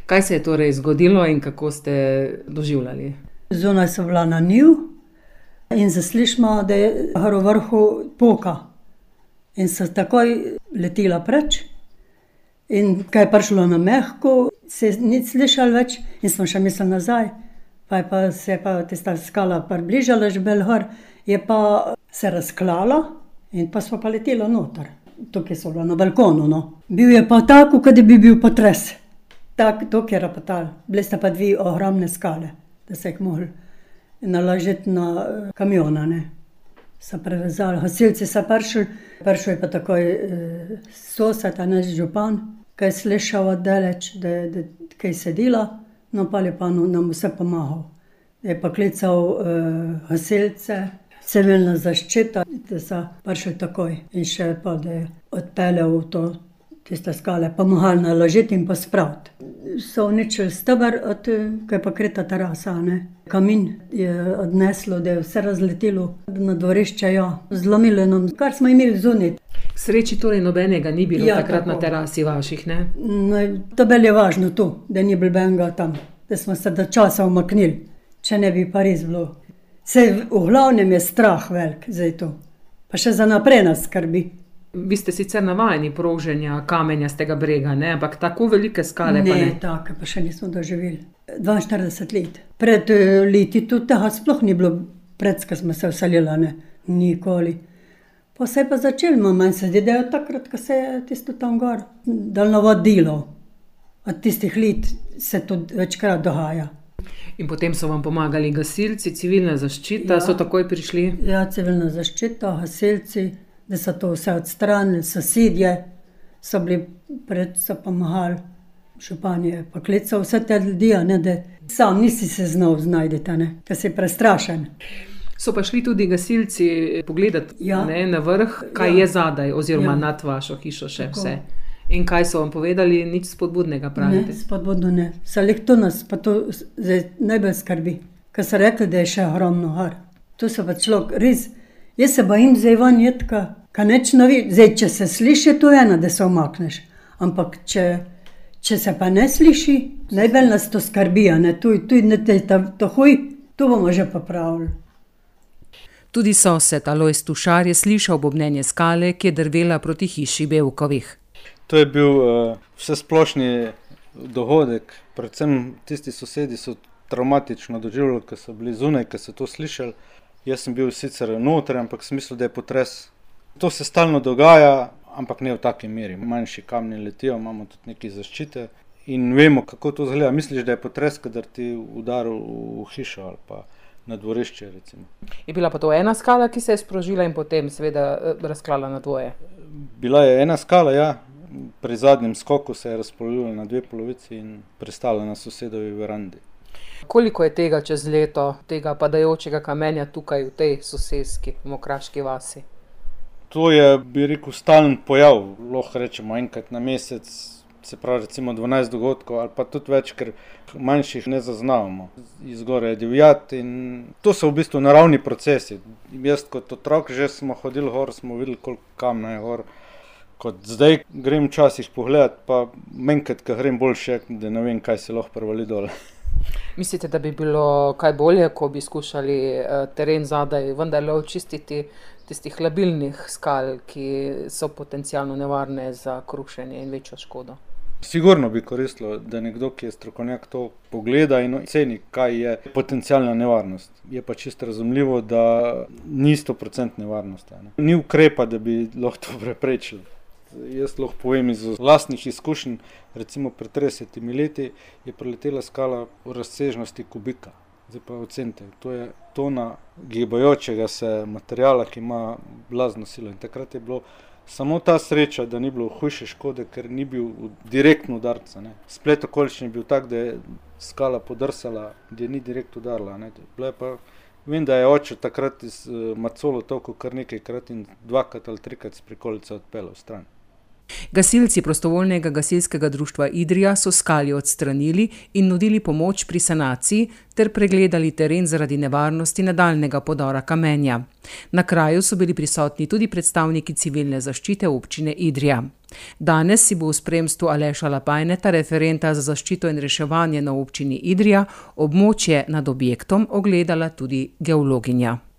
Kaj se je torej zgodilo in kako ste doživljali? Zunaj so bila na njiv in zaslišimo, da je v vrhu poka. In so takoj letela preč. In kaj je prišlo na mehko, se ni slišalo več in smo še mislili nazaj. Se je pa tista skala približala že bolj gor, je pa se razklala in pa smo pa letela noter. Tukaj so bila na balkonu, no. Bil je pa tako, kot da bi bil potres. Tako je rapotal. Bile sta pa dve ogromne skale, da se jih mogli naložiti na kamiona, ne. So prevezali, gasilci so prišli, prišel je pa takoj sosed, naš župan, ki je slišal od daleč, da kaj se dela, no pa je pa nam vse pomagal. Je pa klical gasilce, civilna zaščita, da so prišli takoj in še pa, da je odpeljal tiste skale, pomagali naložiti in pa spraviti. So uničili steber, ko je pa krita terasa, ne. Kamin je odneslo, da je vse razletelo na dvorišče, ja. Zlomilo nam, kar smo imeli zunaj. K sreči torej nobenega ni bilo takrat tako. na terasi vaših, ne? No, to bolj je važno to, da ni bilo benga tam, da smo se do časa umaknili, če ne bi pa res bilo. Saj v glavnem je strah velik zdaj to, pa še za naprej nas skrbi. Vi ste sicer navajeni proženja kamenjastega brega, ne? Ampak tako velike skale pa ne. Ne, take pa še nismo doživeli. 42 let. Pred leti tudi tega sploh ni bilo, ko smo se vselili, ne. Nikoli. Pa se je pa začelo, manj se zdi, da je takrat, ko se je tisto tam gor daljnovod delal. Od tistih let se to večkrat dogaja. In potem so vam pomagali gasilci, civilna zaščita, so takoj prišli? Ja, civilna zaščita, gasilci, da so to vse odstranili, sosedje so bili so pomagali. Župan je pa klical vse te ljudi, ne, da sam nisi se znal znajdeti, ne, ker si prestrašen. So pa šli tudi gasilci pogledati, ne, na vrh, kaj je zadaj oziroma nad vašo hišo še vse. In kaj so vam povedali, nič spodbudnega pravite? Ne, spodbudno ne. To nas pa to zdaj najbolj skrbi. Ker so rekli, da je še ogromno gor. To se pa človek res, jaz se bojim zdaj van jet, ka neč ne ve. Zdaj, če se sliši, to je eno, da se umakneš. Ampak če se pa ne sliši, najbolj nas to skrbi, ne, tuj ne to huj, to bomo že popravili. Tudi sosed Alojz Tušar je slišal bobnenje skale, ki je drvela proti hiši Bevkovih. To je bil vsesplošni dogodek, predvsem tisti sosedi so travmatično doživljali, ko so bili zunaj, ko so to slišali. Jaz sem bil sicer noter, ampak sem mislil, da je potres. To se stalno dogaja, ampak ne v taki meri. Manjši kamni letijo, imamo tudi neke zaščite in vemo, kako to izgleda. Misliš, da je potres, kadar ti udaril v hišo ali pa na dvorišče, recimo. Je bila pa to ena skala, ki se je sprožila in potem seveda razklala na dvoje? Bila je ena skala, ja. Pri zadnjem skoku se je razpolovila na dve polovici in pristala na sosedovi verandi. Koliko je tega čez leto, tega padajočega kamenja tukaj v tej soseski, v Mokraški vasi? To je, bi rekel, stalen pojav, lahko rečemo enkrat na mesec, se pravi recimo 12 dogodkov ali pa tudi več, ker manjših ne zaznavamo. Izgore je divjad in to so v bistvu naravni procesi. Jaz kot otrok že smo hodili gor, smo videli, koliko kamna je gor. Kot zdaj grem včasih pogledat, pa menkrat, ko grem boljše, da ne vem, kaj se lahko prevali dol. Mislite, da bi bilo kaj bolje, ko bi skušali teren zadaj vendarle očistiti tistih labilnih skal, ki so potencialno nevarne za krušenje in večjo škodo? Sigurno bi koristilo, da nekdo, ki je strokovnjak, to pogleda in oceni, kaj je potencialna nevarnost. Je pa čisto razumljivo, da ni 100% nevarnosti. Ni ukrepa, da bi lahko to preprečili. Jaz lahko povem iz lastnih izkušenj, recimo pred 30 leti je preletela skala v razsežnosti kubika. Zdaj pa ocenite, to je tona gibajočega se materijala, ki ima blazno silo. In takrat je bilo samo ta sreča, da ni bilo hujše škode, ker ni bil direktno udarca. Splet okoliščin je bil tak, da je skala podrsala, da ni direkt udarila. Vem, da je oče takrat iz Macolo tolkel kar nekajkrat in 2 ali 3 s prikolico odpeljal stran. Gasilci prostovoljnega gasilskega društva Idrija so skalje odstranili in nudili pomoč pri sanaciji ter pregledali teren zaradi nevarnosti nadaljnjega podora kamenja. Na kraju so bili prisotni tudi predstavniki civilne zaščite občine Idrija. Danes si bo v spremstvu Aleša Lapajneta, referenta za zaščito in reševanje na občini Idrija, območje nad objektom ogledala tudi geologinja.